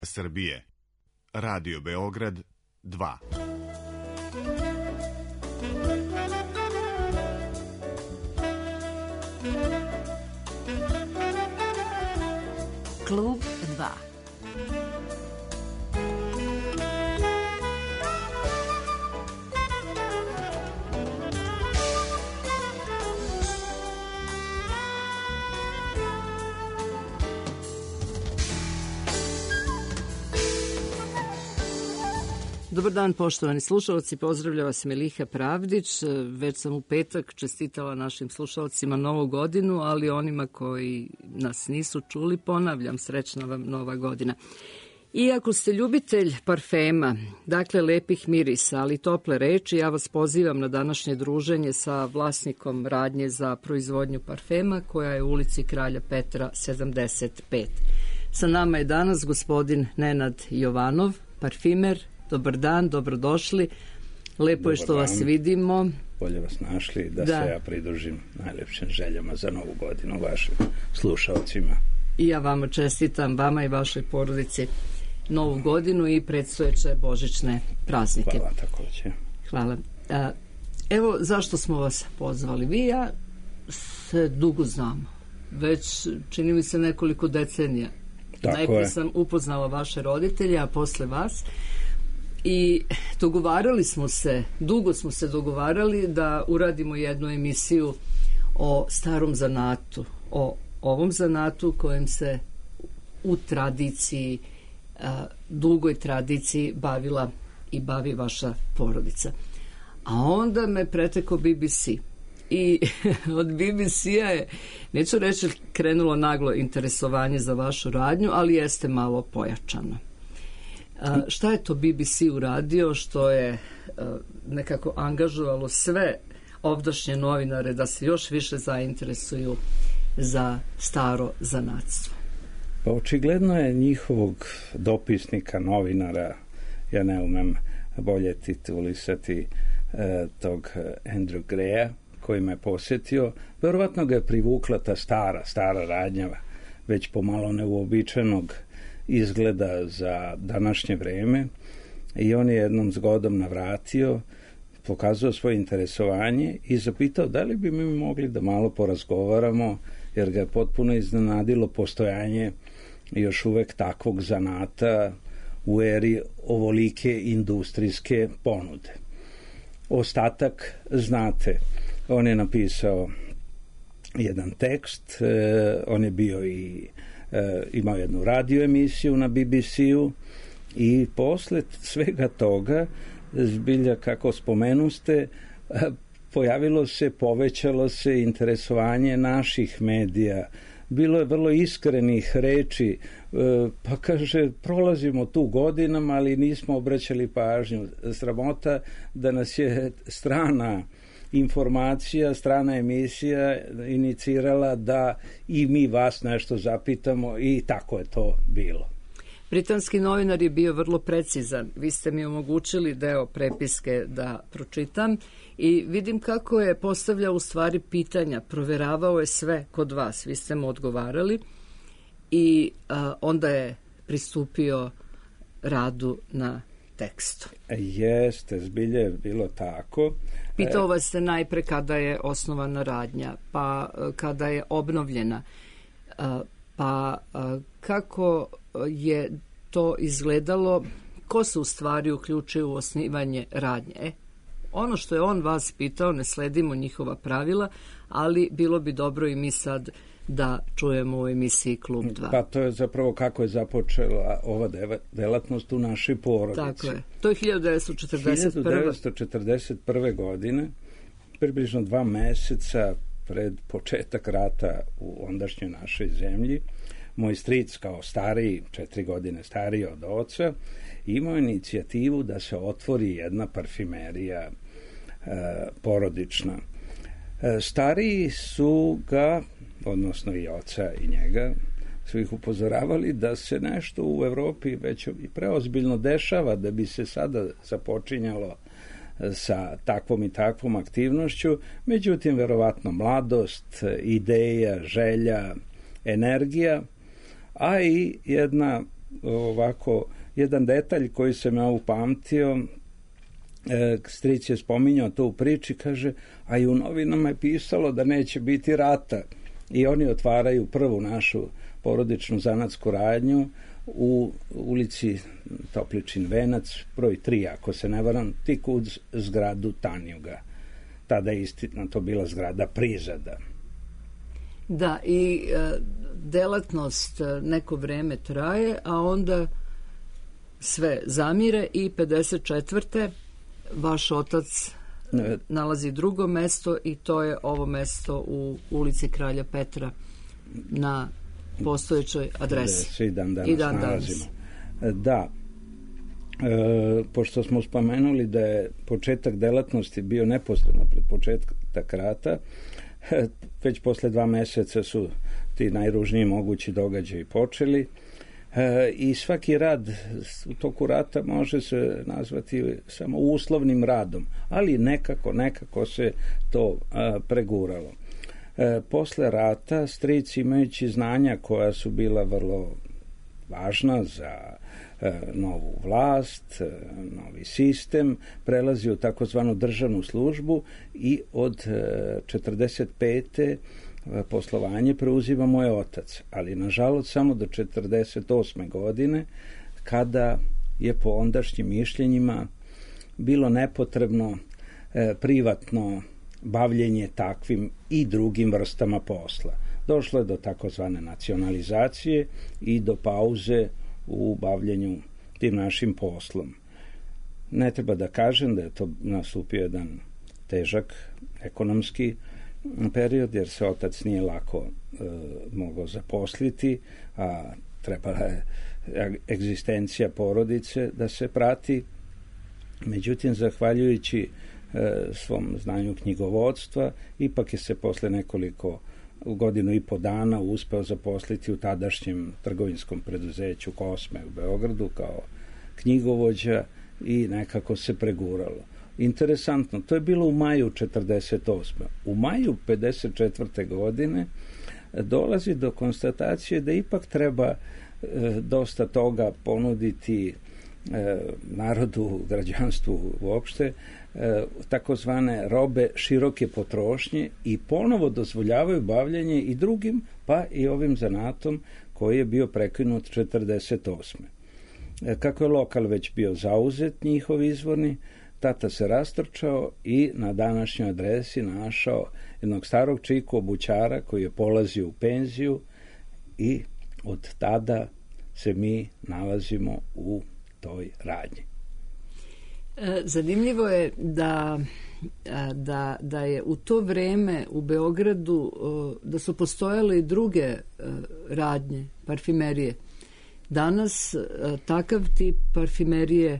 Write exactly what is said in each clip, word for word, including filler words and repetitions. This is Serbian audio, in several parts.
Srbije. Radio Beograd dva. Klub dva. Dobar dan, poštovani slušalci, pozdravlja vas Meliha Pravdić. Već sam u petak čestitala našim slušalcima Novu godinu, ali onima koji nas nisu čuli, ponavljam, srećna vam Nova godina. Iako ste ljubitelj parfema, dakle lepih mirisa, ali tople reči, ja vas pozivam na današnje druženje sa vlasnikom radnje za proizvodnju parfema, koja je u ulici Kralja Petra sedamdeset pet. Sa nama je danas gospodin Nenad Jovanov, parfimer. Dobar dan, dobrodošli. Lepo Dobar je što dan. Vas vidimo. Bolje vas našli da, da se ja pridružim najlepšim željama za Novu godinu vašim slušalcima. I ja vama čestitam, vama i vašoj porodici Novu godinu i predstojeće božićne praznike. Hvala takođe. Hvala. Evo zašto smo vas pozvali. Vi i ja se dugo znamo. Već čini mi se nekoliko decenija. Tako Najprije je. sam upoznala vaše roditelje, a posle vas. I dogovarali smo se, dugo smo se dogovarali da uradimo jednu emisiju o starom zanatu, o ovom zanatu kojem se u tradiciji, dugoj tradiciji bavila i bavi vaša porodica. A onda me pretekao B B C. I od B B C-a je, neću reći krenulo naglo interesovanje za vašu radnju, ali jeste malo pojačano. A, šta je to B B C uradio što je a, nekako angažovalo sve ovdašnje novinare da se još više zainteresuju za staro zanatstvo? Pa očigledno je njihovog dopisnika, novinara, ja ne umem bolje titulisati e, tog Andrew Greya, koji me posjetio, verovatno ga je privukla ta stara, stara radnjava, već pomalo neuobičajenog izgleda za današnje vreme, i on je jednom zgodom navratio, pokazao svoje interesovanje i zapitao da li bi mi mogli da malo porazgovaramo, jer ga je potpuno iznenadilo postojanje još uvek takvog zanata u eri ovolike industrijske ponude. Ostatak znate. On je napisao jedan tekst, eh, on je bio i eh, imao jednu radio emisiju na B B C-u i posle svega toga, zbilja kako spomenuste, eh, pojavilo se, povećalo se interesovanje naših medija. Bilo je vrlo iskrenih reči, eh, pa kaže, prolazimo tu godinama, ali nismo obraćali pažnju. Sramota da nas je strana informacija, strana emisija inicirala da i mi vas nešto zapitamo, i tako je to bilo. Britanski novinar je bio vrlo precizan. Vi ste mi omogućili deo prepiske da pročitam i vidim kako je postavljao u stvari pitanja. Proveravao je sve kod vas. Vi ste mu odgovarali i a, onda je pristupio radu na tekstu. Jeste, zbilje je bilo tako. Pitao vas ste najpre kada je osnovana radnja, pa kada je obnovljena, pa kako je to izgledalo, ko se u stvari uključio u osnivanje radnje. E, ono što je on vas pitao, ne sledimo njihova pravila, ali bilo bi dobro i mi sad da čujemo u emisiji Klub dva. Pa to je zapravo kako je započela ova delatnost u našoj porodici. Tako je. To je hiljadu devetsto četrdeset prve. hiljadu devetsto četrdeset prve. godine, približno dva meseca pred početak rata u ondašnjoj našoj zemlji, moj stric kao stariji, četiri godine stariji od oca, imao inicijativu da se otvori jedna parfimerija e, porodična. E, stariji su ga, odnosno i oca i njega, su ih upozoravali da se nešto u Evropi već i preozbiljno dešava, da bi se sada započinjalo sa takvom i takvom aktivnošću. Međutim, verovatno mladost, ideja, želja, energija, a i jedna ovako jedan detalj koji se me upamtio. E, stric je spominjao to u priči, kaže, a i u novinama je pisalo da neće biti rata. I oni otvaraju prvu našu porodičnu zanatsku radnju u ulici Topličin Venac, broj tri, ako se ne varam, tik uz zgradu Tanjuga. Tada je istina to bila zgrada Prizada. Da, i e, delatnost neko vreme traje, a onda sve zamire i pedeset četvrte vaš otac ne. nalazi drugo mesto i to je ovo mesto u ulici Kralja Petra na postojećoj adresi. I dan danas I dan nalazimo. Danas. Da, e, pošto smo spomenuli da je početak delatnosti bio neposredno pred početak rata, već posle dva meseca su ti najružniji mogući događaji počeli. E, i svaki rad u toku rata može se nazvati samo uslovnim radom, ali nekako, nekako se to a, preguralo. E, posle rata stric, imajući znanja koja su bila vrlo važna za e, novu vlast, e, novi sistem, prelazi u takozvanu državnu službu i od e, četrdeset pete poslovanje preuzima moj otac, ali nažalost samo do četrdeset osme godine, kada je po ondašnjim mišljenjima bilo nepotrebno e, privatno bavljenje takvim i drugim vrstama posla. Došlo je do takozvane nacionalizacije i do pauze u bavljenju tim našim poslom. Ne treba da kažem da je to nastupio jedan težak ekonomski period, jer se otac nije lako e, mogao zaposliti, a trebala je egzistencija porodice da se prati. Međutim, zahvaljujući e, svom znanju knjigovodstva, ipak je se posle nekoliko u godinu i po dana uspeo zaposliti u tadašnjem trgovinskom preduzeću Kosme u Beogradu kao knjigovođa i nekako se preguralo. Interesantno, to je bilo u maju četrdeset osme. U maju pedeset četvrte godine dolazi do konstatacije da ipak treba e, dosta toga ponuditi e, narodu, građanstvu uopšte, e, takozvane robe široke potrošnje i ponovo dozvoljavaju bavljanje i drugim, pa i ovim zanatom koji je bio prekinut četrdeset osme. E, kako je lokal već bio zauzet, njihov izvorni, tata se rastrčao i na današnjoj adresi našao jednog starog čiku obućara koji je polazio u penziju i od tada se mi nalazimo u toj radnji. Zanimljivo je da, da, da je u to vreme u Beogradu da su postojale i druge radnje, parfimerije. Danas takav tip parfimerije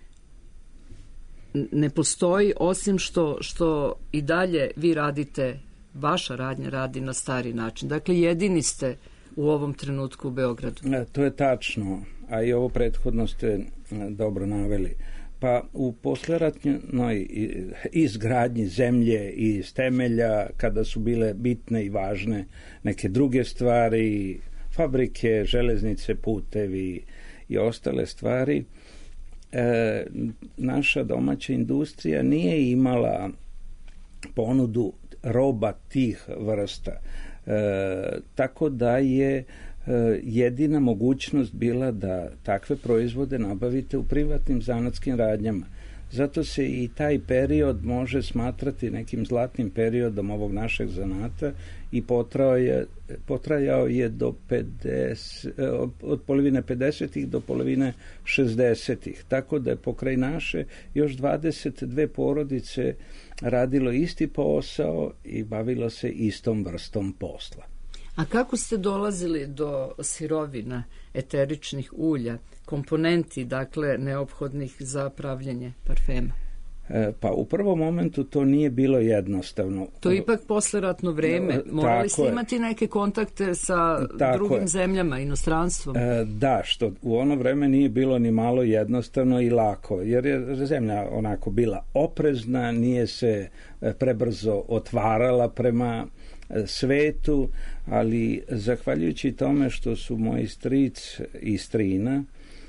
ne postoji, osim što, što i dalje vi radite, vaša radnja radi na stari način. Dakle, jedini ste u ovom trenutku u Beogradu. E, to je tačno, a i ovo prethodno ste dobro naveli. Pa u posleratnoj izgradnji zemlje i iz temelja, kada su bile bitne i važne neke druge stvari, fabrike, železnice, putevi i ostale stvari, E, naša domaća industrija nije imala ponudu roba tih vrsta. E, tako da je e, jedina mogućnost bila da takve proizvode nabavite u privatnim zanatskim radnjama. Zato se i taj period može smatrati nekim zlatnim periodom ovog našeg zanata i potrajao je, potrajao je do pedeset, od polovine pedesetih do polovine šezdesetih. Tako da je pokraj naše još dvadeset dve porodice radilo isti posao i bavilo se istom vrstom posla. A kako ste dolazili do sirovina, eteričnih ulja, komponenti, dakle, neophodnih za pravljenje parfema? E, pa u prvom momentu to nije bilo jednostavno. To je ipak posleratno vreme. Morali ste imati neke kontakte sa Tako drugim je. zemljama, inostranstvom. E, da, što u ono vreme nije bilo ni malo jednostavno i lako, jer je zemlja onako bila oprezna, nije se prebrzo otvarala prema svetu, ali zahvaljujući tome što su moji stric i strina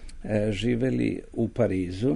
živeli u Parizu,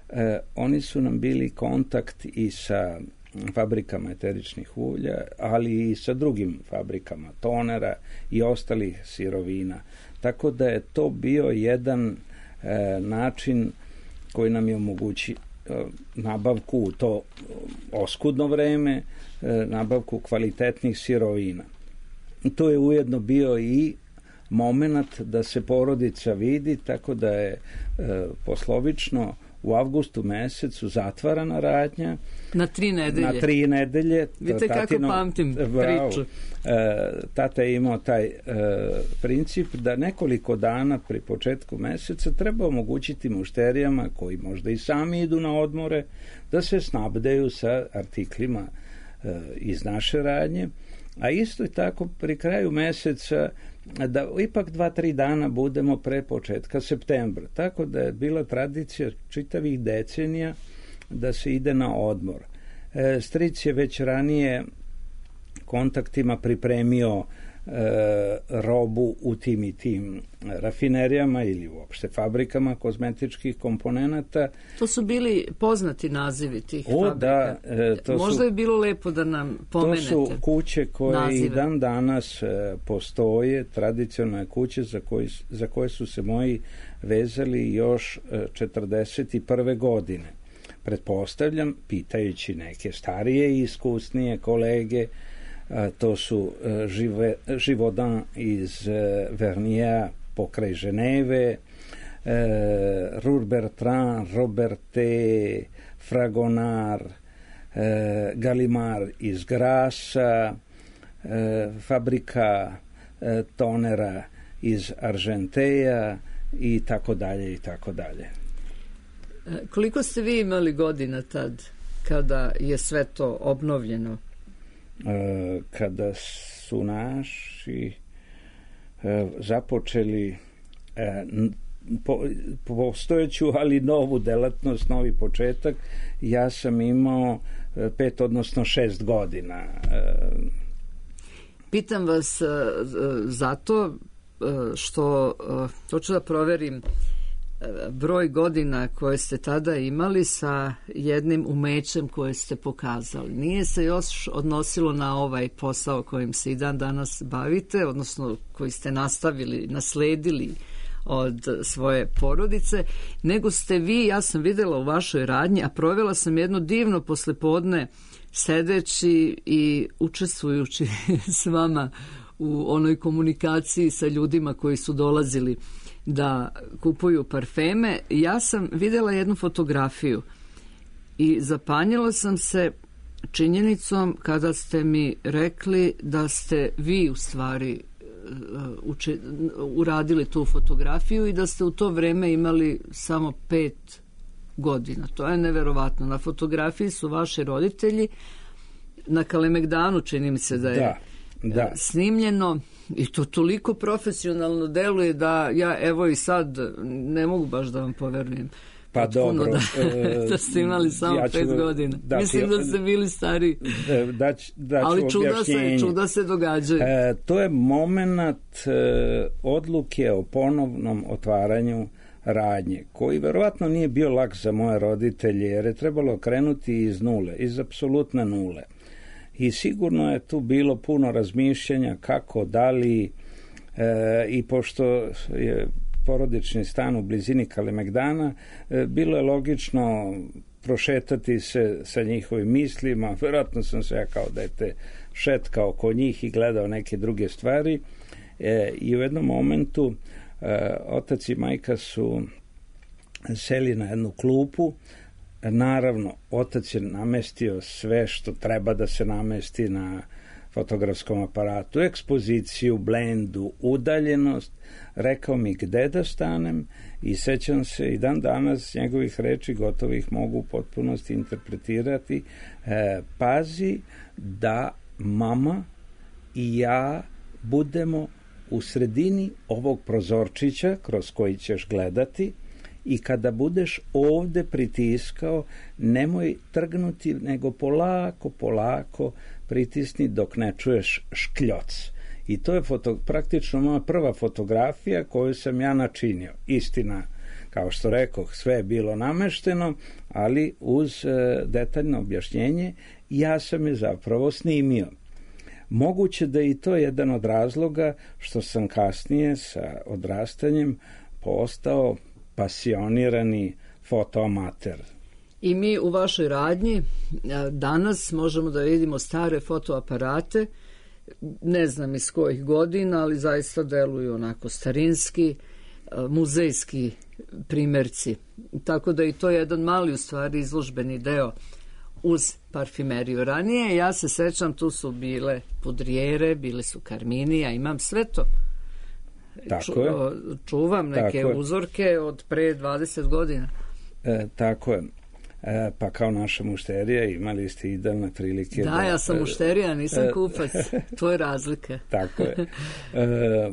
oni su nam bili kontakt i sa fabrikama eteričnih ulja, ali i sa drugim fabrikama tonera i ostalih sirovina. Tako da je to bio jedan e, način koji nam je omogući e, nabavku u to oskudno vreme, e, nabavku kvalitetnih sirovina. To je ujedno bio i moment da se porodica vidi, tako da je e, poslovično u avgustu mesecu zatvarana radnja. Na tri nedelje. Na tri nedelje. Vidite kako pamtim priču. E, tata je imao taj e, princip da nekoliko dana pri početku meseca treba omogućiti mušterijama koji možda i sami idu na odmore da se snabdeju sa artiklima e, iz naše radnje, a isto je tako pri kraju meseca da ipak dva, tri dana budemo pre početka septembra. Tako da je bila tradicija čitavih decenija da se ide na odmor. E, stric je već ranije kontaktima pripremio e, robu u tim i tim rafinerijama ili uopšte fabrikama kozmetičkih komponenata. To su bili poznati nazivi tih o, fabrika. Da, e, to Možda su, je bilo lepo da nam pomenete. To su kuće koje nazive. I dan danas e, postoje, tradicionalne kuće za, koji, za koje su se moji vezali još e, četrdeset prve godine. Pretpostavljam, pitajući neke starije i iskusnije kolege, a, to su a, žive, Živodan iz a, Vernija pokraj Ženeve, a, Rur Bertrand, Roberte, Fragonard, a, Galimar iz Grasa, a, fabrika a, tonera iz Argenteja i tako dalje i tako dalje. Koliko ste vi imali godina tad kada je sve to obnovljeno? E, kada su naši e, započeli e, po, postojeću, ali novu delatnost, novi početak, ja sam imao e, pet, odnosno šest godina. E, Pitam vas e, zato e, što e, hoću da proverim broj godina koje ste tada imali sa jednim umećem koje ste pokazali. Nije se još odnosilo na ovaj posao kojim se i dan danas bavite, odnosno koji ste nastavili, nasledili od svoje porodice, nego ste vi, ja sam videla u vašoj radnji, a provela sam jedno divno poslepodne sedeći i učestvujući s vama u onoj komunikaciji sa ljudima koji su dolazili da kupuju parfeme. Ja sam videla jednu fotografiju i zapanjila sam se činjenicom kada ste mi rekli da ste vi u stvari uče, uradili tu fotografiju i da ste u to vreme imali samo pet godina. To je neverovatno. Na fotografiji su vaši roditelji, na Kalemegdanu čini mi se da je da, da. snimljeno i to toliko profesionalno deluje da ja evo i sad ne mogu baš da vam poverujem. Pa Potpuno dobro. Da, da ste imali samo ja ću, pet godina. Dati, Mislim da ste bili stari. Dać, dać ali čuda se, čuda se događaju. E, to je moment e, odluke o ponovnom otvaranju radnje, koji verovatno nije bio lak za moje roditelje, jer je trebalo krenuti iz nule, iz apsolutne nule. I sigurno je tu bilo puno razmišljanja kako, da li, e, i pošto je porodični stan u blizini Kalemegdana, e, bilo je logično prošetati se sa njihovim mislima. Verovatno sam se ja kao dete šetkao oko njih i gledao neke druge stvari. E, I u jednom momentu e, otac i majka su seli na jednu klupu. Naravno, otac je namestio sve što treba da se namesti na fotografskom aparatu, ekspoziciju, blendu, udaljenost, rekao mi gde da stanem i sećam se i dan danas njegovih reči gotovih mogu u potpunosti interpretirati. E, pazi da mama i ja budemo u sredini ovog prozorčića kroz koji ćeš gledati i kada budeš ovde pritiskao, nemoj trgnuti, nego polako, polako pritisni dok ne čuješ škljoc. I to je foto, praktično moja prva fotografija koju sam ja načinio. Istina, kao što rekoh, sve je bilo namešteno, ali uz e, detaljno objašnjenje ja sam je zapravo snimio. Moguće da je i to jedan od razloga što sam kasnije sa odrastanjem postao pasionirani fotoamater. I mi u vašoj radnji danas možemo da vidimo stare fotoaparate, ne znam iz kojih godina, ali zaista deluju onako starinski, muzejski primjerci. Tako da i to je jedan mali u stvari izložbeni deo uz parfimeriju. Ranije, ja se sećam, tu su bile pudrijere, bile su karmini, ja imam sve to. Tako Ču, je. Čuvam neke Tako uzorke od pre dvadeset godina. E, tako je. E, pa kao naša mušterija imali ste idealne prilike. Da, da, ja sam mušterija, nisam e, kupac. To je razlika. Tako je. E,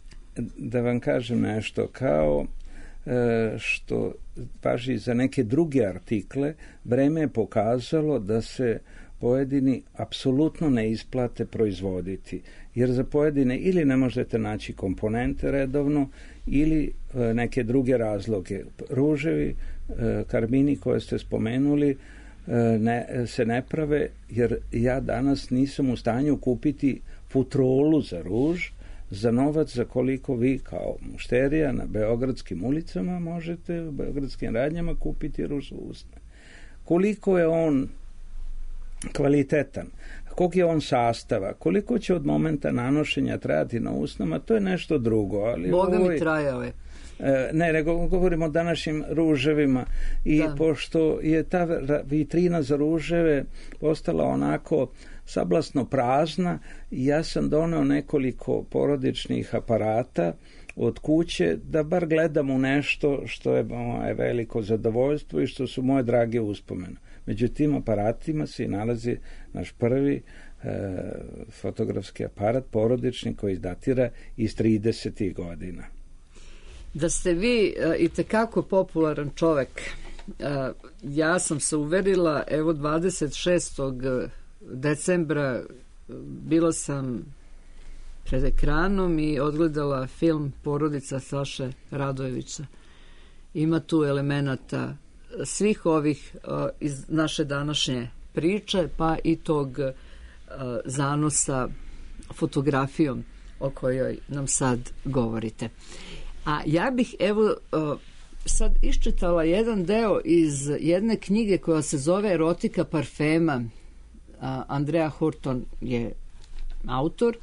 da vam kažem nešto, kao e, što važi za neke druge artikle, vreme je pokazalo da se pojedini apsolutno ne isplate proizvoditi, jer za pojedine ili ne možete naći komponente redovno ili e, neke druge razloge. Ruževi, e, karmini koje ste spomenuli e, ne, se ne prave, jer ja danas nisam u stanju kupiti futrolu za ruž za novac za koliko vi kao mušterija na beogradskim ulicama možete u beogradskim radnjama kupiti ruž za usne. Koliko je on kvalitetan, kog je on sastava, koliko će od momenta nanošenja trajati na usnama, to je nešto drugo. Ali Boga ovoj, mi trajao je. Ne, nego govorimo o današnjim ruževima i da. Pošto je ta vitrina za ruževe postala onako sablasno prazna, ja sam doneo nekoliko porodičnih aparata od kuće da bar gledam u nešto što je moje veliko zadovoljstvo i što su moje drage uspomene. Među tim aparatima se nalazi naš prvi e, fotografski aparat porodični koji datira iz tridesetih godina. Da ste vi e, i tekako popularan čovek, e, ja sam se uverila, evo dvadeset šestog decembra bila sam pred ekranom i odgledala film Porodica Saše Radojevića. Ima tu elemenata svih ovih uh, iz naše današnje priče, pa i tog uh, zanosa fotografijom o kojoj nam sad govorite. A ja bih evo uh, sad iščitala jedan deo iz jedne knjige koja se zove Erotika parfema. Uh, Andrea Horton je autor.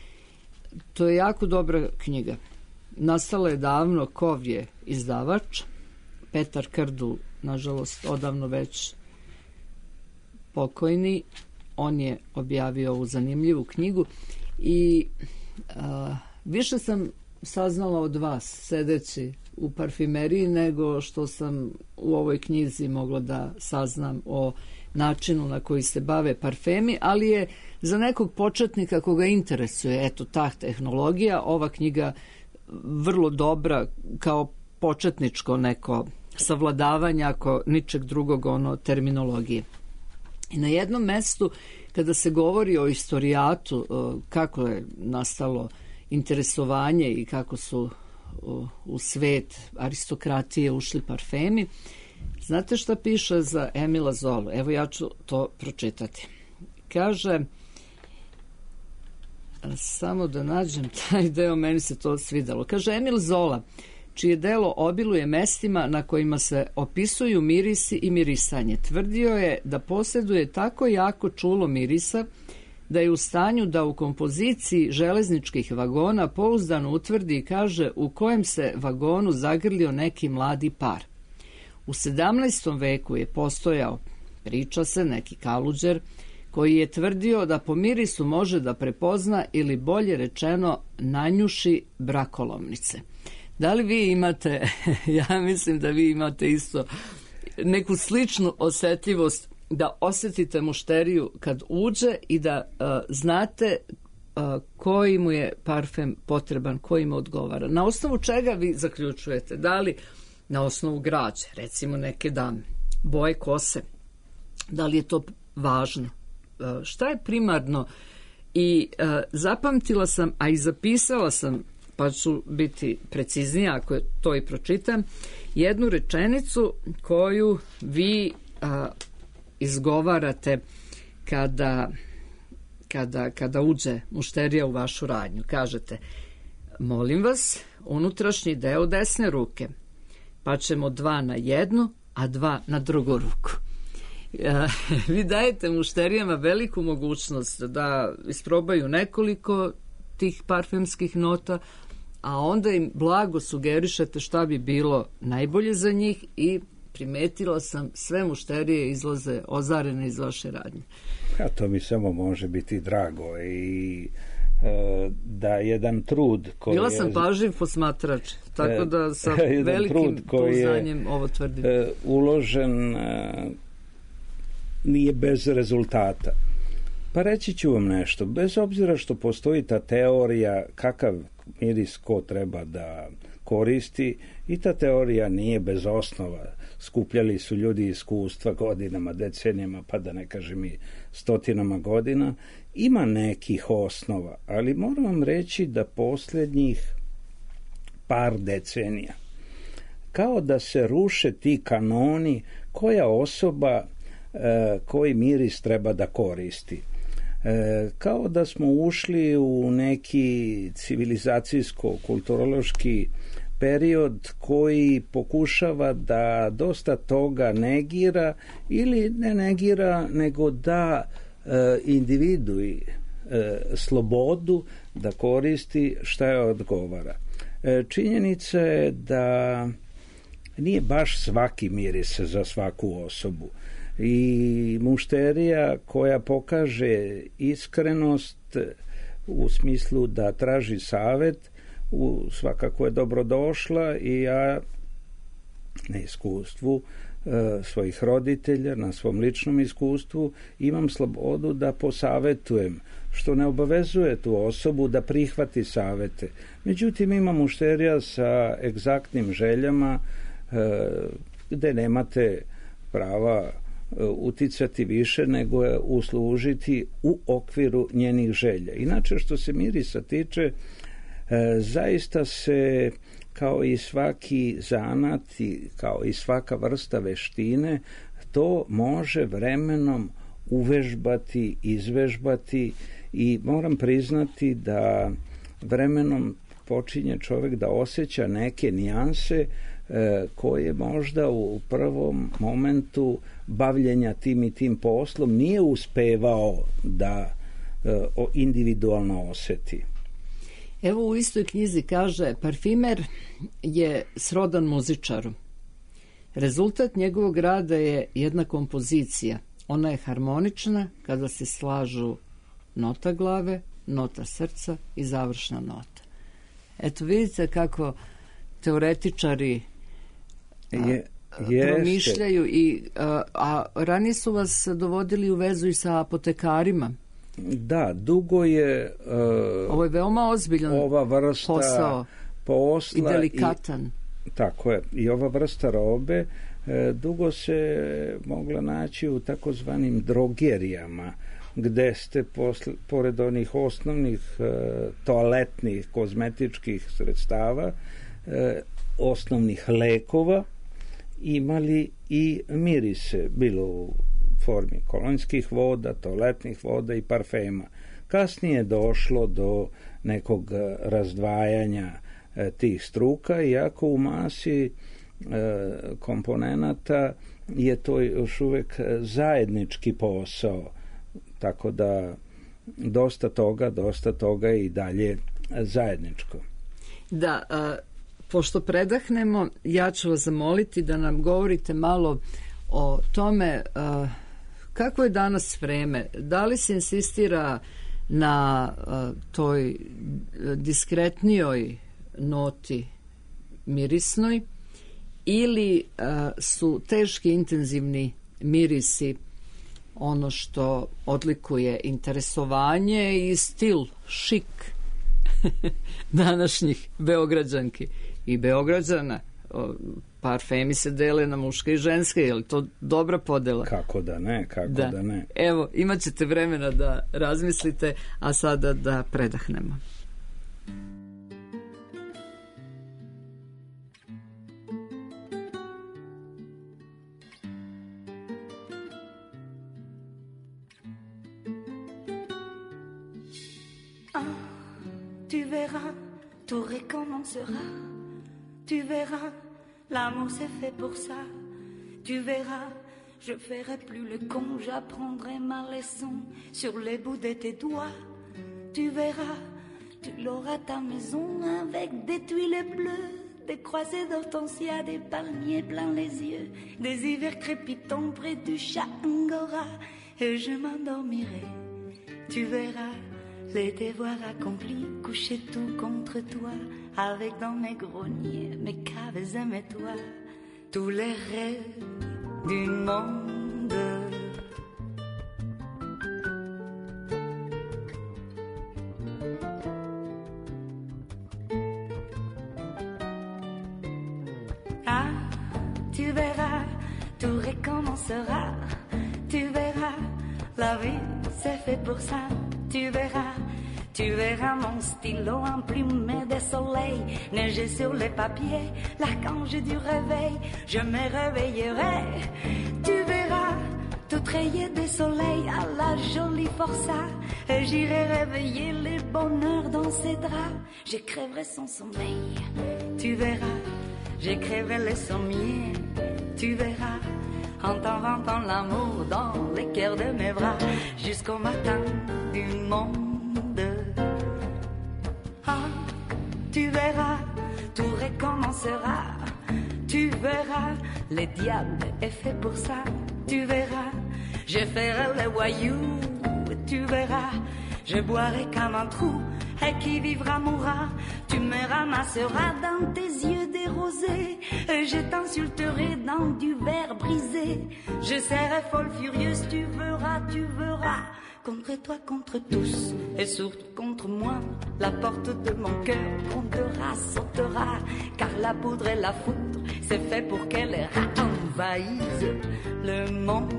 To je jako dobra knjiga. Nastala je davno, Kov je izdavač, Petar Krdu, nažalost, odavno već pokojni. On je objavio ovu zanimljivu knjigu i a, više sam saznala od vas sedeći u parfimeriji nego što sam u ovoj knjizi mogla da saznam o načinu na koji se bave parfemi, ali je za nekog početnika koga interesuje eto ta tehnologija, ova knjiga vrlo dobra kao početničko neko savladavanje, ako ničeg drugog, ono, terminologije. I na jednom mestu, kada se govori o istorijatu, kako je nastalo interesovanje i kako su u svet aristokratije ušli parfemi, znate šta piše za Emila Zolu? Evo ja ću to pročitati. Kaže, samo da nađem taj deo, meni se to svidalo. Kaže, Emil Zola, čije delo obiluje mestima na kojima se opisuju mirisi i mirisanje, tvrdio je da posjeduje tako jako čulo mirisa da je u stanju da u kompoziciji železničkih vagona pouzdano utvrdi i kaže u kojem se vagonu zagrlio neki mladi par. U sedamnaestom veku je postojao, priča se, neki kaluđer koji je tvrdio da po mirisu može da prepozna ili bolje rečeno nanjuši brakolomnice. Da li vi imate, ja mislim da vi imate isto neku sličnu osjetljivost da osjetite mušteriju kad uđe i da uh, znate uh, koji mu je parfem potreban, koji mu odgovara. Na osnovu čega vi zaključujete? Da li na osnovu građe, recimo neke dame, boje kose, da li je to važno? šta je primarno i zapamtila sam, a i zapisala sam, pa ću biti preciznija ako to i pročitam, jednu rečenicu koju vi a, izgovarate kada, kada, kada uđe mušterija u vašu radnju. Kažete, molim vas, unutrašnji deo desne ruke, pa ćemo dva na jednu, a dva na drugu ruku. A, vi dajete mušterijama veliku mogućnost da isprobaju nekoliko tih parfemskih nota, a onda im blago sugerišete šta bi bilo najbolje za njih i primetila sam sve mušterije izlaze ozarene iz vaše radnje. A to mi samo može biti drago i e, da jedan trud koji Bila sam je, pažljiv posmatrač, tako da sa velikim pouznanjem ovo tvrdim. E, uložen e, nije bez rezultata. Pa reći ću vam nešto, bez obzira što postoji ta teorija kakav miris ko treba da koristi, i ta teorija nije bez osnova. Skupljali su ljudi iskustva godinama, decenijama, pa da ne kažem i stotinama godina. Ima nekih osnova, ali moram vam reći da posljednjih par decenija kao da se ruše ti kanoni koja osoba e, koji miris treba da koristi. E, kao da smo ušli u neki civilizacijsko-kulturološki period koji pokušava da dosta toga negira ili ne negira, nego da e, individui e, slobodu da koristi šta je odgovara. E, činjenica je da nije baš svaki miris za svaku osobu. I mušterija koja pokaže iskrenost u smislu da traži savet, u, svakako je dobrodošla, i ja na iskustvu e, svojih roditelja, na svom ličnom iskustvu imam slobodu da posavetujem, što ne obavezuje tu osobu da prihvati savete. Međutim, ima mušterija sa egzaktnim željama e, gde nemate prava uticati više nego je uslužiti u okviru njenih želja. Inače, što se mirisa tiče, e, zaista se kao i svaki zanat i kao i svaka vrsta veštine, to može vremenom uvežbati, izvežbati, i moram priznati da vremenom počinje čovjek da osjeća neke nijanse e, koje možda u prvom momentu bavljenja tim i tim poslom nije uspevao da e, individualno osjeti. Evo, u istoj knjizi kaže, parfimer je srodan muzičaru. Rezultat njegovog rada je jedna kompozicija. Ona je harmonična kada se slažu nota glave, nota srca i završna nota. Eto, vidite kako teoretičari je, promišljaju, i, a, a ranije su vas dovodili u vezu i sa apotekarima. Da, dugo je uh, ovo je veoma ozbiljan ova vrsta posao posla i delikatan. I, tako je, i ova vrsta robe e, dugo se mogla naći u takozvanim drogerijama, gde ste posle, pored onih osnovnih e, toaletnih kozmetičkih sredstava, e, osnovnih lekova, imali i mirise, bilo u formi kolonjskih voda, toaletnih voda i parfema. Kasnije je došlo do nekog razdvajanja e, tih struka, iako u masi e, komponenata je to još uvek zajednički posao, tako da dosta toga, dosta toga je i dalje zajedničko. Da, a, pošto predahnemo, ja ću vas zamoliti da nam govorite malo o tome a, kako je danas vreme. Da li se insistira na a, toj diskretnijoj noti mirisnoj, ili a, su teški intenzivni mirisi ono što odlikuje interesovanje i stil, šik današnjih Beograđanki i Beograđana, o, parfemi se dele na muške i ženske, je li to dobra podela? Kako da ne, kako da, da ne. Evo, imat ćete vremena da razmislite, a sada da predahnemo. Tu verras, tout recommencera. Tu verras, l'amour c'est fait pour ça. Tu verras, je ferai plus le con, j'apprendrai ma leçon sur les bouts de tes doigts. Tu verras, tu l'auras ta maison avec des tuiles bleues, des croisées d'hortensia, des palmiers plein les yeux, des hivers crépitants près du chat Angora. Et je m'endormirai, tu verras. Les devoirs accomplis, coucher tout contre toi, avec dans mes greniers, mes caves et mes toits, tous les rêves du monde. Ah, tu verras, tout recommencera, tu verras, la vie c'est fait pour ça. Tu verras, tu verras mon stylo emplumé de soleil, neiger sur les papiers, l'archange du réveil, je me réveillerai. Tu verras, tout rayé de soleil à la jolie forçat, et j'irai réveiller les bonheurs dans ses draps. Je crèverai son sommeil, tu verras, je crèverai le sommier, tu verras. En t'inventant l'amour dans les cœurs de mes bras, jusqu'au matin du monde. Ah, tu verras, tout recommencera. Tu verras, le diable est fait pour ça. Tu verras, je ferai le voyou. Tu verras, je boirai comme un trou. Et qui vivra mourra. Tu me ramasseras dans tes yeux des rosés, et je t'insulterai dans du verre brisé. Je serai folle furieuse, tu verras, tu verras. Contre toi, contre tous, et surtout contre moi. La porte de mon cœur grondera, sautera, car la poudre et la foudre, c'est fait pour qu'elle envahisse le monde.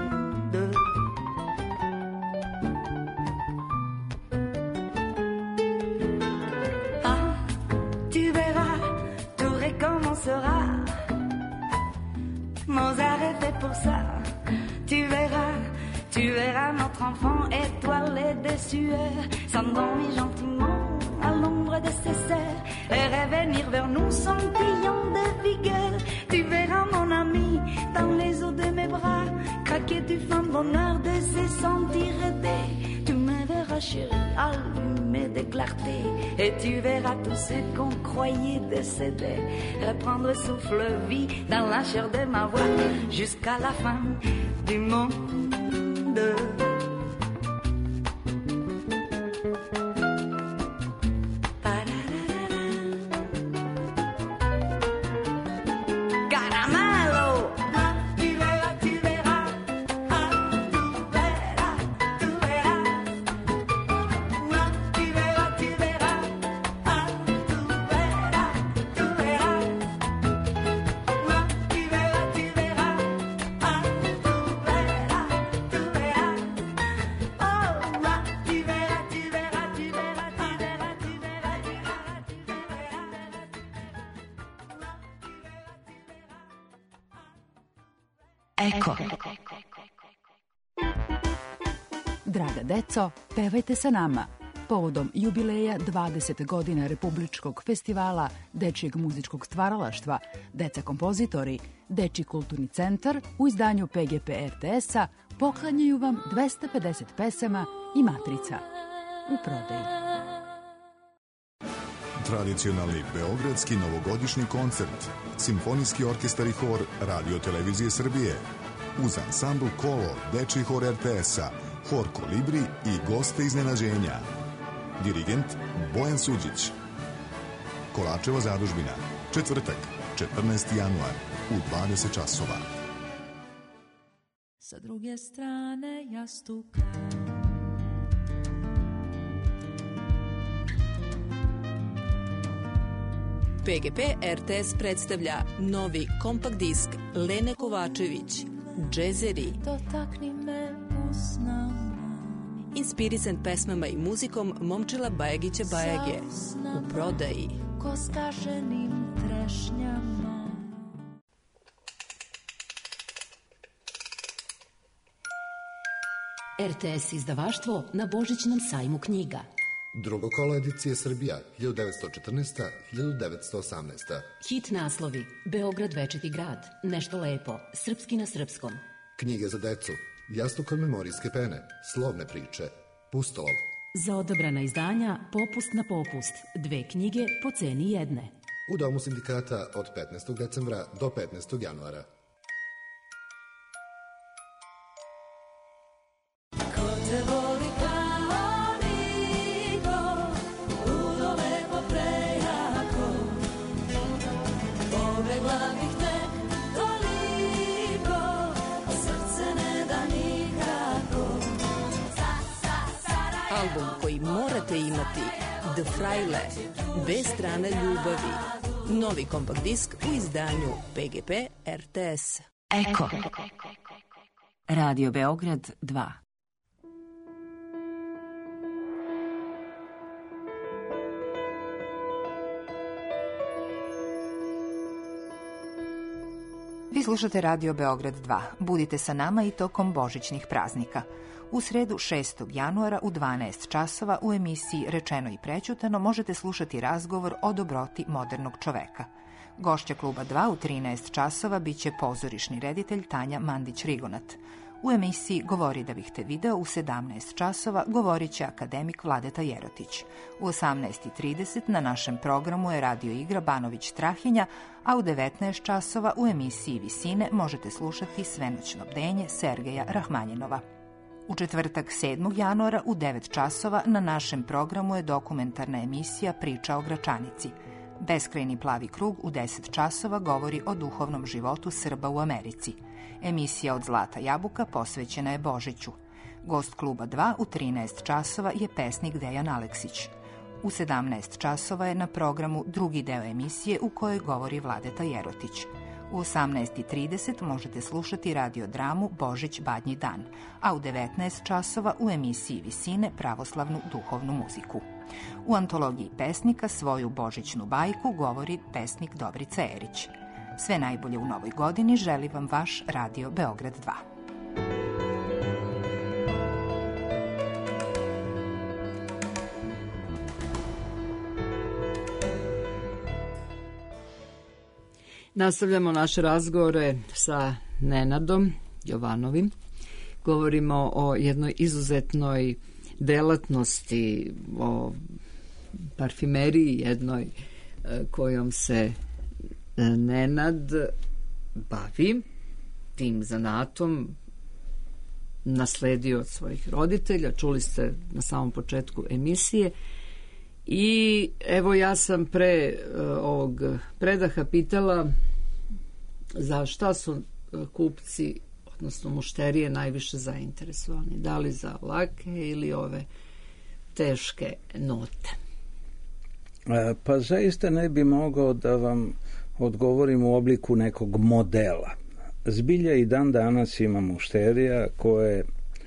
Mozart est fait pour ça. Tu verras, tu verras notre enfant étoilé de sueur, s'endormir gentiment à l'ombre de ses sœurs et revenir vers nous sans criant de vigueur. Tu verras mon ami dans les eaux de mes bras craquer du fin bonheur de se sentir aidé. Tu me verras chérie allumé de clarté, et tu verras tout ce qu'on croyait décédé reprendre souffle vie dans la chair de ma voix jusqu'à la fin du monde. Eko. Draga deco, pevajte sa nama. Povodom jubileja dvadeset godina Republičkog festivala dečijeg muzičkog stvaralaštva, Deca kompozitori, Dečiji kulturni centar u izdanju P G P R T S-a poklanjaju vam dvesta pedeset pesama i matrica u prodaji. Tradicionalni beogradski novogodišnji koncert, Simfonijski orkestar i hor Radio Televizije Srbije, uz ansambl Kolo, Dečiji hor R T S-a, hor Kolibri i goste iznenađenja. Dirigent Bojan Suđić. Kolačeva zadužbina, četvrtak, četrnaesti januar, u dvadeset časova. Sa druge strane jastuka P G P R T S predstavlja novi kompakt disk Lene Kovačević, Džezeri. Dotakni me usnama. Inspirisan pesmama i muzikom Momčila Bajagića Bajage. U prodaji. Ko skaženim trešnjama. R T S izdavaštvo na Božićnom sajmu knjiga. Drugo kolo edicije Srbija, hiljadu devetsto četrnaesta do hiljadu devetsto osamnaesta. Hit naslovi: Beograd večiti grad, Nešto lepo, Srpski na srpskom. Knjige za decu, Jastuk od memorijske pene, Slovne priče, Pustolov. Za odabrana izdanja Popust na popust, dve knjige po ceni jedne. U Domu sindikata od petnaestog decembra do petnaestog januara. Album koji morate imati, The Fraile, Dve strane ljubavi. Novi kompakt disk u izdanju P G P R T S. Eko. Radio Beograd dva. Vi slušate Radio Beograd dva. Budite sa nama i tokom božićnih praznika. U sredu šestog januara u dvanaest časova u emisiji Rečeno i prećutano možete slušati razgovor o dobroti modernog čoveka. Gošća kluba dva u trinaest časova biće pozorišni reditelj Tanja Mandić-Rigonat. U emisiji Govori da bih te video u sedamnaest časova govorit će akademik Vladeta Jerotić. U osamnaest i trideset na našem programu je radio igra Banović Strahinja, a u devetnaest časova u emisiji Visine možete slušati Svenoćno bdenje Sergeja Rahmanjinova. U četvrtak sedmog januara u devet časova na našem programu je dokumentarna emisija Priča o Gračanici. Beskrajni plavi krug u deset časova govori o duhovnom životu Srba u Americi. Emisija Od zlata jabuka posvećena je Božiću. Gost kluba dva u trinaest časova je pesnik Dejan Aleksić. U sedamnaest časova je na programu drugi deo emisije u kojoj govori Vladeta Jerotić. U osamnaest i trideset možete slušati radiodramu Božić Badnji dan, a u devetnaest časova u emisiji Visine pravoslavnu duhovnu muziku. U antologiji pesnika svoju božićnu bajku govori pesnik Dobrica Erić. Sve najbolje u novoj godini želi vam vaš Radio Beograd dva. Nastavljamo naše razgovore sa Nenadom Jovanovim. Govorimo o jednoj izuzetnoj delatnosti, o parfimeriji jednoj kojom se Nenad bavi, tim zanatom, nasledio od svojih roditelja. Čuli ste na samom početku emisije. I evo ja sam pre uh, ovog predaha pitala za šta su uh, kupci, odnosno mušterije, najviše zainteresovani. Da li za lake ili ove teške note? E, pa zaista ne bi mogao da vam odgovorim u obliku nekog modela. Zbilja i dan danas ima mušterija koje e,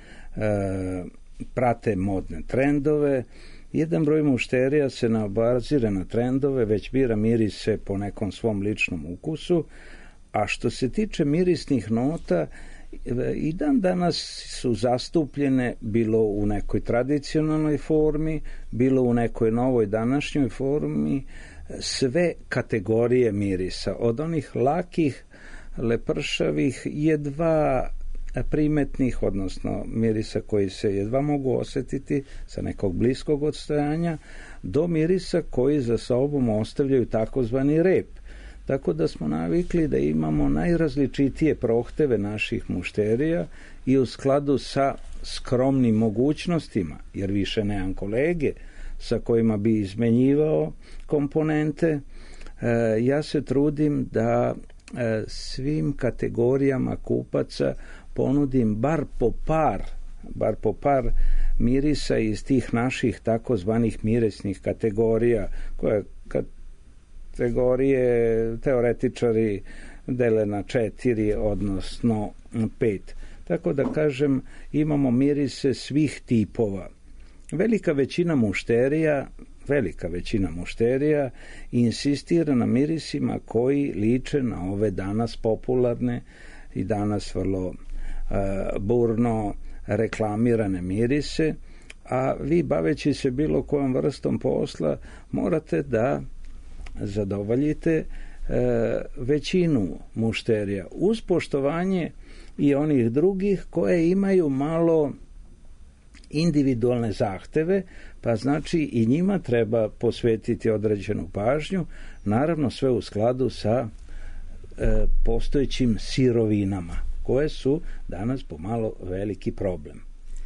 prate modne trendove. Jedan broj mušterija se ne obazire na trendove, već bira mirise po nekom svom ličnom ukusu, a što se tiče mirisnih nota, i dan danas su zastupljene bilo u nekoj tradicionalnoj formi, bilo u nekoj novoj današnjoj formi, sve kategorije mirisa, od onih lakih, lepršavih, jedva primetnih, odnosno mirisa koji se jedva mogu osjetiti sa nekog bliskog odstojanja, do mirisa koji za sobom ostavljaju takozvani rep. Tako da smo navikli da imamo najrazličitije prohteve naših mušterija i u skladu sa skromnim mogućnostima, jer više nemam kolege sa kojima bi izmenjivao komponente, ja se trudim da svim kategorijama kupaca ponudim bar po par, bar po par mirisa iz tih naših takozvanih miresnih kategorija, koje kad kategorije teoretičari dele na četiri, odnosno pet. Tako da kažem, imamo mirise svih tipova. Velika većina mušterija, velika većina mušterija insistira na mirisima koji liče na ove danas popularne i danas vrlo uh, burno reklamirane mirise, a vi baveći se bilo kojom vrstom posla morate da zadovoljite e, većinu mušterija uz poštovanje i onih drugih koje imaju malo individualne zahteve, pa znači i njima treba posvetiti određenu pažnju, naravno sve u skladu sa e, postojećim sirovinama koje su danas pomalo veliki problem.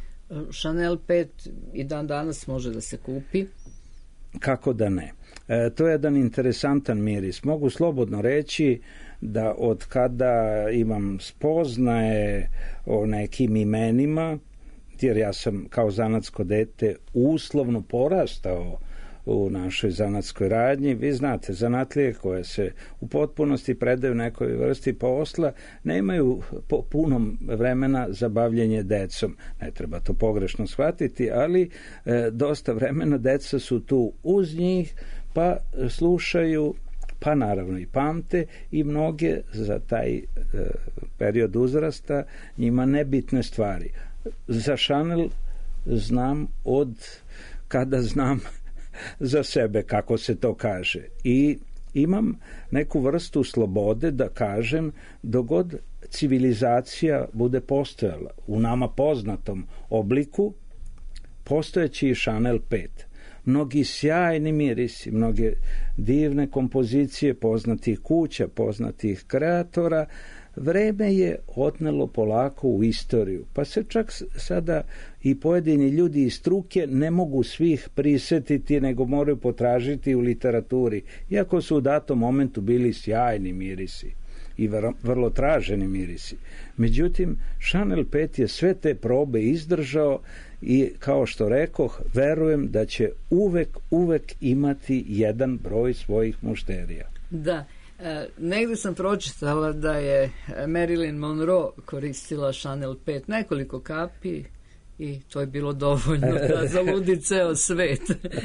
Chanel pet i dan danas može da se kupi. Kako da ne? E, to je jedan interesantan miris. Mogu slobodno reći da od kada imam spoznaje o nekim imenima, jer ja sam kao zanatsko dete uslovno porastao u našoj zanatskoj radnji. Vi znate, zanatlije koje se u potpunosti predaju nekoj vrsti posla nemaju po punom vremena za bavljenje decom. Ne treba to pogrešno shvatiti, ali e, dosta vremena deca su tu uz njih, pa slušaju, pa naravno i pamte i mnoge za taj e, period uzrasta njima nebitne stvari. Za Chanel znam od kada znam za sebe, kako se to kaže. I imam neku vrstu slobode da kažem, dogod civilizacija bude postojala u nama poznatom obliku, postojeći i Chanel pet. Mnogi sjajni mirisi, mnoge divne kompozicije poznatih kuća, poznatih kreatora, vreme je odnelo polako u istoriju, pa se čak sada i pojedini ljudi iz struke ne mogu svih prisetiti, nego moraju potražiti u literaturi, iako su u datom momentu bili sjajni mirisi i vrlo traženi mirisi. Međutim, Chanel pet je sve te probe izdržao i, kao što rekoh, verujem da će uvek, uvek imati jedan broj svojih mušterija. Da. E, negde sam pročitala da je Marilyn Monroe koristila Chanel pet, nekoliko kapi i to je bilo dovoljno da zaludi ceo svet.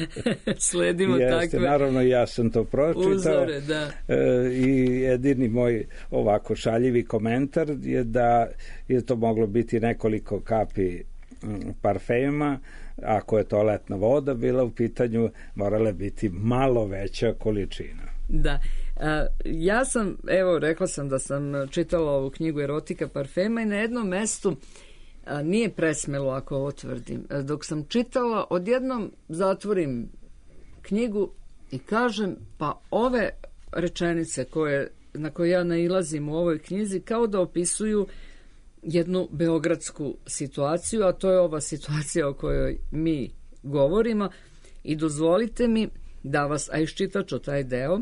Sledimo Jeste, takve naravno ja sam to pročitao uzore, da. E, i jedini moj ovako šaljivi komentar je da je to moglo biti nekoliko kapi parfema, ako je toaletna voda bila u pitanju, morala biti malo veća količina. Da. A, ja sam, evo, rekla sam da sam čitala ovu knjigu Erotika parfema i na jednom mestu, a, nije presmelo ako ovo tvrdim, a, dok sam čitala, odjednom zatvorim knjigu i kažem, pa ove rečenice koje, na koje ja nailazim u ovoj knjizi kao da opisuju jednu beogradsku situaciju, a to je ova situacija o kojoj mi govorimo, i dozvolite mi da vas, a iščitaću taj deo,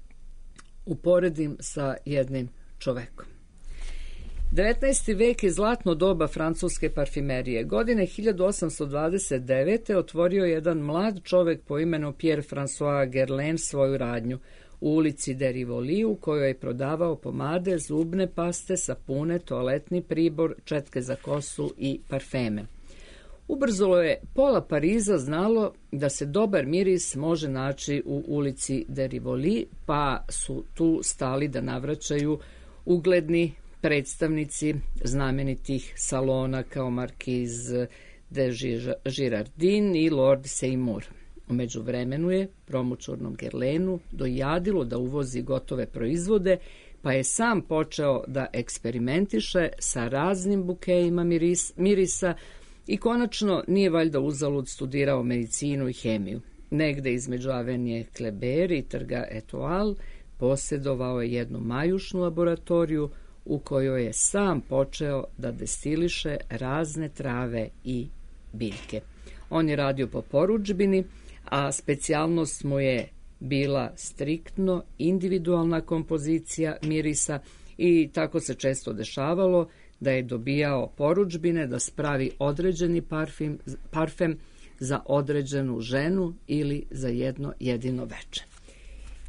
uporedim sa jednim čovekom. devetnaesti vek je zlatno doba francuske parfimerije. Godine hiljadu osamsto dvadeset devete. otvorio jedan mlad čovek po imenu Pierre-François Guerlain svoju radnju u ulici de Rivoli, u kojoj je prodavao pomade, zubne paste, sapune, toaletni pribor, četke za kosu i parfeme. Ubrzolo je pola Pariza znalo da se dobar miris može naći u ulici de Rivoli, pa su tu stali da navraćaju ugledni predstavnici znamenitih salona kao Markiz de Girardin i Lord Seymour. U međuvremenu je promućurnom Guerlainu dojadilo da uvozi gotove proizvode, pa je sam počeo da eksperimentiše sa raznim bukejima miris, mirisa i konačno nije valjda uzalud studirao medicinu i hemiju. Negde između Avenije Kleber i trga Etoile posjedovao je jednu majušnu laboratoriju u kojoj je sam počeo da destiliše razne trave i biljke. On je radio po porudžbini, a specijalnost mu je bila striktno individualna kompozicija mirisa i tako se često dešavalo da je dobijao porudžbine da spravi određeni parfim, parfem za određenu ženu ili za jedno jedino veče.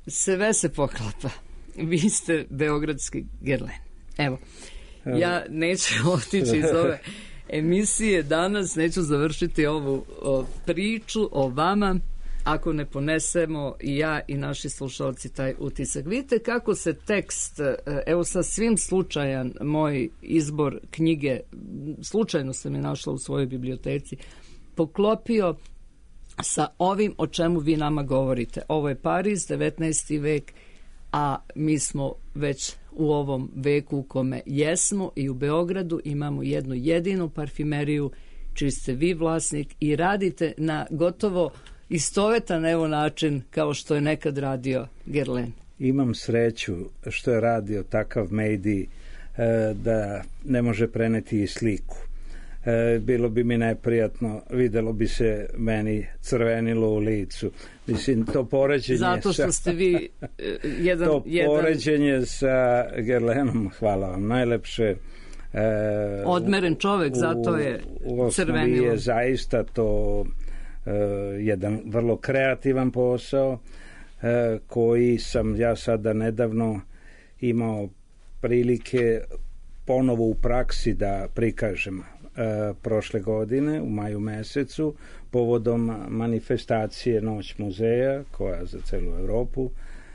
sve se poklapa. Vi ste beogradski Gerlen. Evo, ja neću otići iz ove emisije danas, neću završiti ovu o, priču o vama ako ne ponesemo i ja i naši slušalci taj utisak. Vidite kako se tekst, evo sa svim slučajan moj izbor knjige, slučajno sam je našla u svojoj biblioteci, poklopio sa ovim o čemu vi nama govorite. Ovo je Pariz, devetnaesti vek, a mi smo već u ovom veku u kome jesmo i u Beogradu imamo jednu jedinu parfimeriju čiji ste vi vlasnik i radite na gotovo istovetan evo način kao što je nekad radio Gerlen. Imam sreću što je radio takav medij da ne može preneti i sliku. Bilo bi mi neprijatno, videlo bi se meni crvenilo u licu. Mislim, to poređenje zato što ste vi jedan... to jedan... poređenje sa Gerlenom, hvala vam, najlepše. Odmeren čovek, zato je crvenilo. U je zaista to jedan vrlo kreativan posao koji sam ja sada nedavno imao prilike ponovo u praksi da prikažem prošle godine u maju mesecu povodom manifestacije Noć muzeja koja za celu Evropu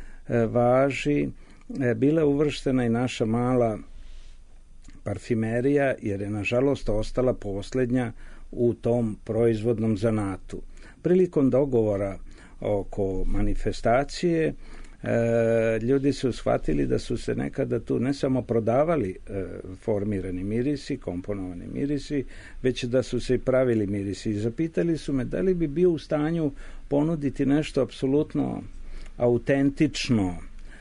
važi. Bila je uvrštena i naša mala parfimerija jer je nažalost ostala posljednja u tom proizvodnom zanatu. Prilikom dogovora oko manifestacije e, ljudi su shvatili da su se nekada tu ne samo prodavali e, formirani mirisi, komponovani mirisi, već da su se i pravili mirisi. I zapitali su me da li bi bio u stanju ponuditi nešto apsolutno autentično.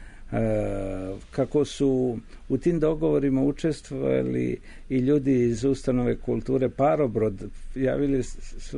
E, kako su u tim dogovorima učestvovali i ljudi iz ustanove kulture Parobrod, javili su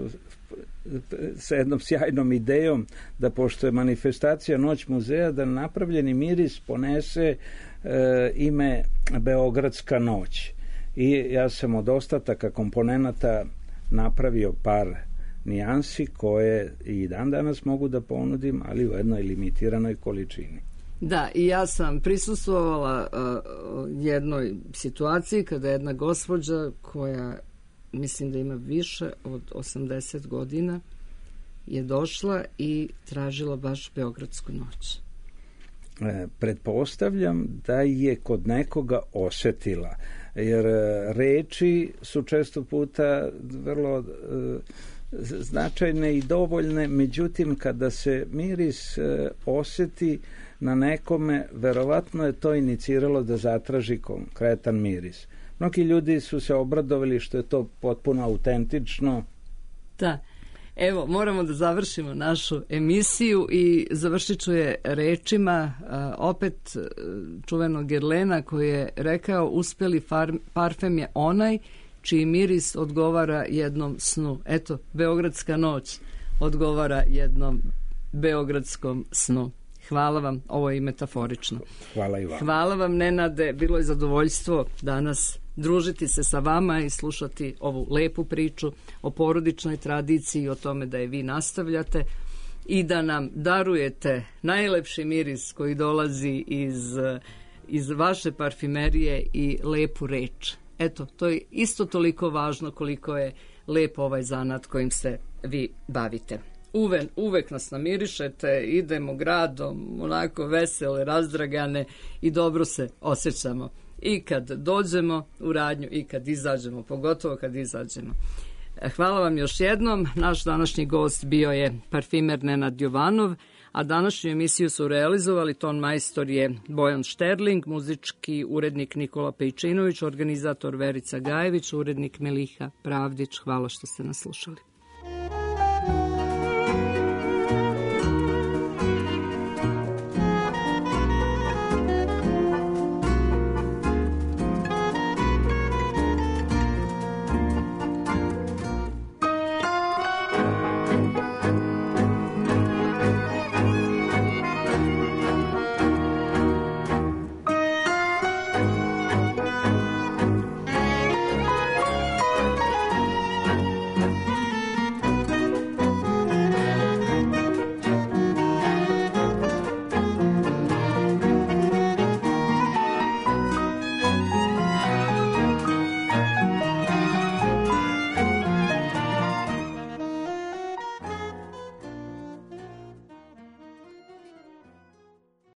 sa jednom sjajnom idejom da pošto je manifestacija Noć muzeja da napravljeni miris ponese e, ime Beogradska noć. I ja sam od ostataka komponenata napravio par nijansi koje i dan danas mogu da ponudim, ali u jednoj limitiranoj količini. Da, i ja sam prisustvovala uh, jednoj situaciji kada jedna gospođa koja mislim da ima više od osamdeset godina je došla i tražila baš Beogradsku noć. E, pretpostavljam da je kod nekoga osjetila, jer reči su često puta vrlo e, značajne i dovoljne, međutim kada se miris e, osjeti na nekome, verovatno je to iniciralo da zatraži konkretan miris. Mnogi ljudi su se obradovali što je to potpuno autentično. Da, evo, moramo da završimo našu emisiju i završit ću je rečima a, opet čuvenog Gerlena koji je rekao uspeli far, parfem je onaj čiji miris odgovara jednom snu. Eto, Beogradska noć odgovara jednom beogradskom snu. Hvala vam, ovo je i metaforično. Hvala i vam. Hvala vam, Nenade, bilo je zadovoljstvo danas družiti se sa vama i slušati ovu lepu priču o porodičnoj tradiciji i o tome da je vi nastavljate i da nam darujete najlepši miris koji dolazi iz, iz vaše parfimerije i lepu reč. Eto, to je isto toliko važno koliko je lep ovaj zanat kojim se vi bavite. Uve, uvek nas namirišete, idemo gradom, onako vesele, razdragane i dobro se osjećamo. I kad dođemo u radnju i kad izađemo, pogotovo kad izađemo. Hvala vam još jednom. Naš današnji gost bio je parfimer Nenad Jovanov, a današnju emisiju su realizovali ton majstor je Bojan Šterling, muzički urednik Nikola Pejčinović, organizator Verica Gajević, urednik Meliha Pravdić. Hvala što ste nas slušali.